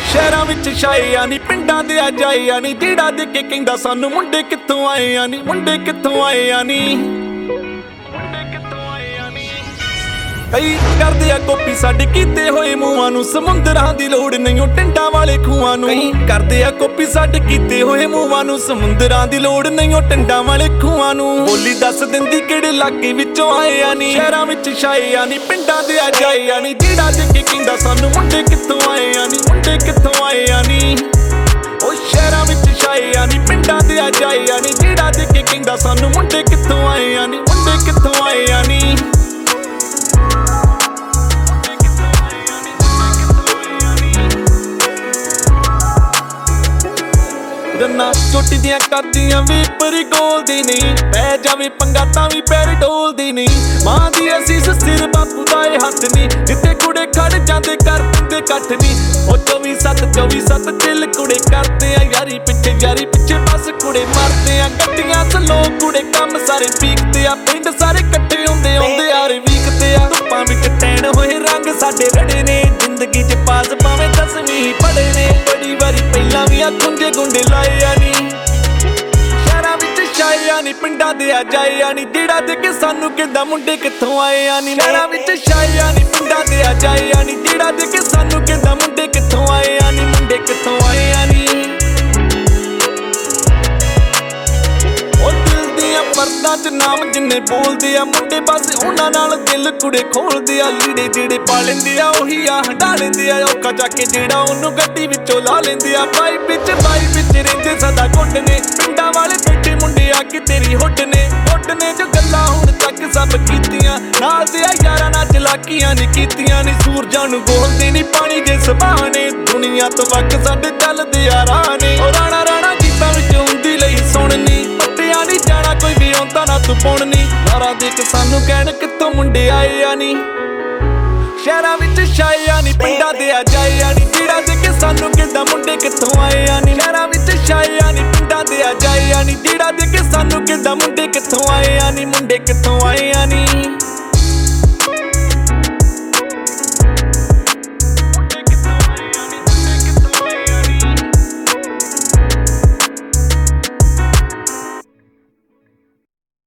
ਸ਼ਹਿਰਾਂ ਵਿੱਚ ਛਾਇਆ ਨੀ ਪਿੰਡਾਂ ਦੇ ਆ ਜਾਇਆ ਨੀ ਜਿਹੜਾ ਦੇ ਕੇ ਕਹਿੰਦਾ ਸਾਨੂੰ ਮੁੰਡੇ ਕਿੱਥੋਂ ਆਏ ਆ ਨੀ ਮੁੰਡੇ ਕਿੱਥੋਂ ਆਏ ਆ ਨੀ ਕਈ ਕਰਦੇ ਆ ਕਾਪੀ ਸਾਡੇ ਕੀਤੇ ਹੋਏ ਮੂੰਹਾਂ ਨੂੰ ਸਮੁੰਦਰਾਂ ਦੀ ਲੋੜ ਨਹੀਂ ਉਹ ਟਿੰਡਾਂ ਵਾਲੇ ਖੂਹਾਂ ਨੂੰ ਕਈ ਕਰਦੇ ਆ ਕਾਪੀ ਸਾਡੇ ਕੀਤੇ ਹੋਏ ਮੂੰਹਾਂ ਨੂੰ ਸਮੁੰਦਰਾਂ ਦੀ ਲੋੜ ਨਹੀਂ ਉਹ ਟਿੰਡਾਂ ਵਾਲੇ ਖੂਹਾਂ ਨੂੰ ਬੋਲੀ ਦੱਸ ਦਿੰਦੀ ਕਿਹੜੇ ਇਲਾਕੇ ਵਿੱਚੋਂ ਆਏ ਆ ਨੀ ਸ਼ਹਿਰਾਂ ਵਿੱਚ ਛਾਏ ਆ ਨੀ ਪਿੰਡਾਂ ਦੇ ਆ ਜਾਏ ਆ ਨੀ ਜਿਹੜਾ ਦੇ ਕੇ ਕਹਿੰਦਾ ਸਾਨੂੰ ਮੁੰਡੇ ਕਿੱਥੋਂ ਆਏ ਆ ਨੀ ਮੁੰਡੇ ਕਿੱਥੋਂ ਆਏ ਆ ਨੀ ਉਹ ਸ਼ਹਿਰਾਂ ਵਿੱਚ ਛਾਏ ਆ ਨੀ ਪਿੰਡਾਂ ਦੇ ਆ ਜਾਏ ਆ ਨੀ ਜਿਹੜਾ ਦੇ ਕੇ ਕਹਿੰਦਾ ਸਾਨੂੰ ਮੁੰਡੇ ਕਿੱਥੋਂ ਆਏ ਆ ਨੀ ਮੁੰਡੇ ਕਿੱਥੋਂ ਆਏ ਆ ਨੀ ਗੰਨਾ ਚੋਟੀ ਦੀਆਂ ਕਰਦੀਆਂ ਵੀ ਪਰੀ ਗੋਲਦੀ ਨਹੀਂ ਪੈ ਜਾਵੇ ਪੰਗਾ ਤਾਂ ਵੀ ਪੈਰ ਡੋਲਦੀ ਨਹੀਂ ਮਾਂ ਦੀ ਅਸੀਸ ਸਿਰ ਬਾਪੂ ਦਾ ਇਹ ਹੱਥ ਨਹੀਂ ਜਿੱਥੇ ਕੁੜੇ ਖੜ ਜਾਂਦੇ ਕਰ ਦਿੰਦੇ ਕੱਠ ਨਹੀਂ ਉਹ 24/7 ਦਿਲ ਕੁੜੇ ਕਰਦੇ ਆ ਯਾਰੀ ਪਿੱਛੇ ਬਸ ਕੁੜੇ ਮਰਦੇ ਆ ਗੱਡੀਆਂ ਸਲੋ ਕੁੜੇ ਕੰਮ ਸਾਰੇ ਪੀਕਦੇ ਆ ਪਿੰਡ ਸਾਰੇ ਇਕੱਠੇ ਹੁੰਦੇ ਆਉਂਦੇ ਯਾਰ ਵੀਕਦੇ ਆ ਧੁੱਪਾਂ ਵਿੱਚ ਟੈਣ ਹੋਏ ਰੰਗ ਸਾਡੇ ਰੜੇ ਨੇ ਜ਼ਿੰਦਗੀ 'ਚ ਪਾਸ ਭਾਵੇਂ 10ਵੀਂ ਪੜੇ ਨੇ ਬੜੀ ਵਾਰੀ ਪਹਿਲਾਂ ਵੀ ਆ ਖੁੰਝੇ ਗੁੰਡੇ ਲਾਏ ਆ ਨੀ ਸ਼ਹਿਰਾਂ ਵਿੱਚ ਛਾਏ ਆ ਨੀ ਪਿੰਡਾਂ ਦੇ ਆ ਜਾਏ ਆ ਨੀ ਜਿਹੜਾ ਦੇ ਕੇ ਸਾਨੂੰ ਕਹਿੰਦਾ ਮੁੰਡੇ ਕਿੱਥੋਂ ਆਏ ਆ ਨੀ ਸ਼ਹਿਰਾਂ ਵਿੱਚ ਛਾਏ ਆ ਨੀ ਪਿੰਡਾਂ ਦੇ ਆ ਜਾਏ ਆ ਨੀ ਜਿਹੜਾ ਦੇ ਕੇ ਸਾਨੂੰ ਕਹਿੰਦਾ ਮੁੰਡੇ ਕਿੱਥੋਂ ਆਏ ਆ ਨੀ ਮੁੰਡੇ ਕਿੱਥੋਂ ਆਏ ਆ ਨੀ ਉਹ ਦਿਲ ਦੀਆਂ ਪਰਦਾਂ 'ਚ ਨਾਮ ਜਿੰਨੇ ਬੋਲਦੇ ਆ ਮੁੰਡੇ ਬਸ ਉਹਨਾਂ ਨਾਲ ਦਿਲ ਕੁੜੇ ਖੋਲਦੇ ਆ ਲੀੜੇ ਜਿਹੜੇ ਪਾ ਲੈਂਦੇ ਆ ਉਹੀ ਆ ਹਟਾ ਲੈਂਦੇ ਆ ਔਖਾ ਜਾ ਕੇ ਜਿਹੜਾ ਉਹਨੂੰ ਗੱਡੀ ਵਿੱਚੋਂ ਲਾ ਲੈਂਦੇ ਆ ਬਾਈ ਵਿੱਚ ਰਹਿੰਦੇ ਸਦਾ ਘੁੱਟ ਨੇ ਪਿੰਡਾਂ ਵਾਲੇ ਬੈਠੇ ਮੁੰਡੇ ਆ ਕੇ ਤੇਰੀ ਹੁੱਡ ਨੇ ਜੋ ਗੱਲਾਂ ਹੁਣ ਤੱਕ ਸਭ ਕੀਤੀਆਂ ਨਾਲ ਦੇ ਆ ਯਾਰਾਂ ਨਾਲ ਚਲਾਕੀਆਂ ਨੀ ਕੀਤੀਆਂ ਨੀ ਸੂਰਜਾਂ ਨੂੰ ਬੋਲਦੇ ਨੀ ਪਾਣੀ ਦੇ ਸੁਭਾਅ ਨੇ ਦੁਨੀਆ ਤੋਂ ਵੱਖ ਸਾਡੇ ਚੱਲਦੇ ਆ ਰਾਹ ਨੇ ਉਹ ਰਾਣਾ ਗੀਤਾਂ ਵਿੱਚ ਹੁੰਦੀ ਲਈ ਸੁਣਨੀ ਪੱਟਿਆਂ ਨੀ ਜਾਣਾ ਕੋਈ ਵੀ ਆਉਂਦਾ ਨਾ ਤੂੰ ਪੁਣਨੀ ਸਾਰਾ ਦੇਖ ਸਾਨੂੰ ਕਹਿਣ ਕਿੱਥੋਂ ਮੁੰਡੇ ਆਏ ਆ ਨੀ ਸ਼ਹਿਰਾਂ ਵਿੱਚ ਛਾਏ ਆ ਨੀ ਪਿੰਡਾਂ ਦੇ ਆ ਜਾਏ ਆ ਨੀ ਜਿਹੜਾ ਦੇ ਕੇ ਸਾਨੂੰ ਕਹਿੰਦਾ ਮੁੰਡੇ ਕਿੱਥੋਂ ਆਏ ਆ ਨੀ ਸ਼ਹਿਰਾਂ ਵਿੱਚ ਛਾਏ ਆ ਨੀ ਪਿੰਡਾਂ ਦੇ ਆ ਜਾਏ ਆ ਨੀ ਜਿਹੜਾ ਦੇ ਕੇ ਸਾਨੂੰ ਕਹਿੰਦਾ ਮੁੰਡੇ ਕਿੱਥੋਂ ਆਏ ਆ ਨੀ ਮੁੰਡੇ ਕਿੱਥੋਂ ਆਏ ਆ ਨੀ